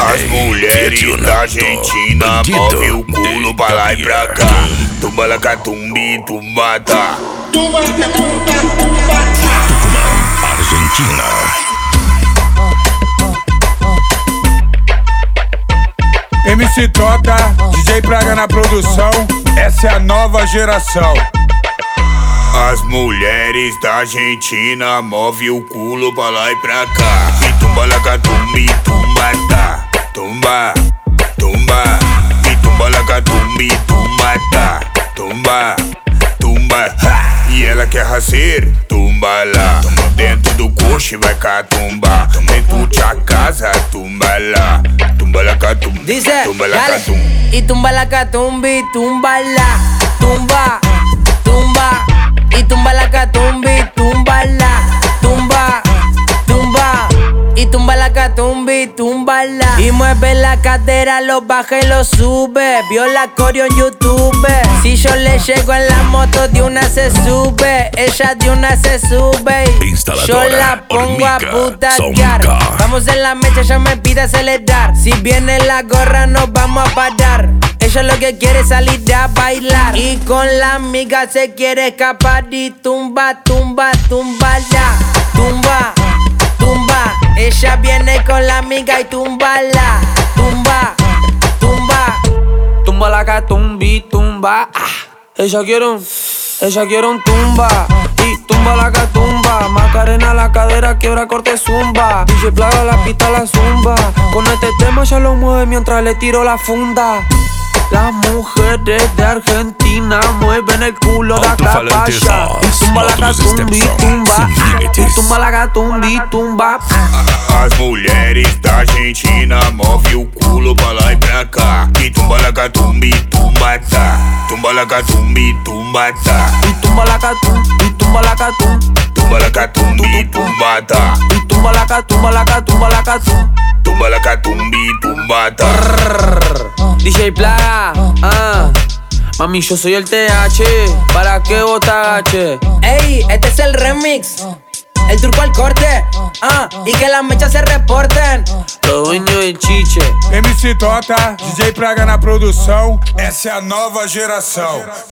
As mulheres da Argentina movem o culo pra lá e pra cá. Tumba la catumbi, tumbata. Tucumã, Argentina. MC Tota, DJ Praga na produção, essa é a nova geração. As mulheres da Argentina movem o culo pra lá e pra cá. E tumba la catumbi, tumbata. Tumba, tumba. E tumba la catumbi, tumbata. Tumba, tumba. E ela quer racer, tumba lá. Dentro do coche vai catumba. Dentro de a casa, tumba lá. Tumba la catumbi, dice, tumba la dale. catumbi. Y tumba la catumbi, tumba la. Tumba, tumba. Y tumba la catumbi, tumba la. Tumba, tumba. Y tumba la catumbi, tumba la. Y mueve la cadera, lo baja y lo sube. Vio la coreo en YouTube. Si yo le llego en la moto, de una se sube. Ella de una se sube. Yo la pongo a putaquear. Vamos en la mecha, ella me pide acelerar. Si viene la gorra, nos vamos a parar. Ella lo que quiere es salir a bailar. Y con la amiga se quiere escapar. Y tumba, tumba, tumba la. Tumba, tumba. Ella viene con la amiga y tumba la. Tumba, tumba. Tumba la catumbi, tumba. Ella quiere un tumba. Y tumba la catumba. Macarena la cadera, quiebra, corte, zumba. DJ Plaga la pista, la zumba. Con este tema ya lo mueve mientras le tiro la funda. Las mujeres de Argentina mueven el culo de acá para allá. Y tumba la catumbi, tumba. Y tumba la catumbi, tumba. As mulheres da Argentina movem o culo pra lá e pra cá. E tumba la catumbi, tumbata. Tumba la catumbi, tumbata. Y tumba la catumbi, y tumba la catumbi. Tumba la catumbi, tumbata. Y tumba la catumba, la catumba, la catumba. Tumba la catumbi, tumbata. DJ Plaga, mami, yo soy el TH. ¿Para qué vos te agaches? Ey, este es el remix. El turco al corte. Y que las mechas se reporten. Los dueños del chiche. MC Tota, DJ Praga na produção, essa é a nova geração.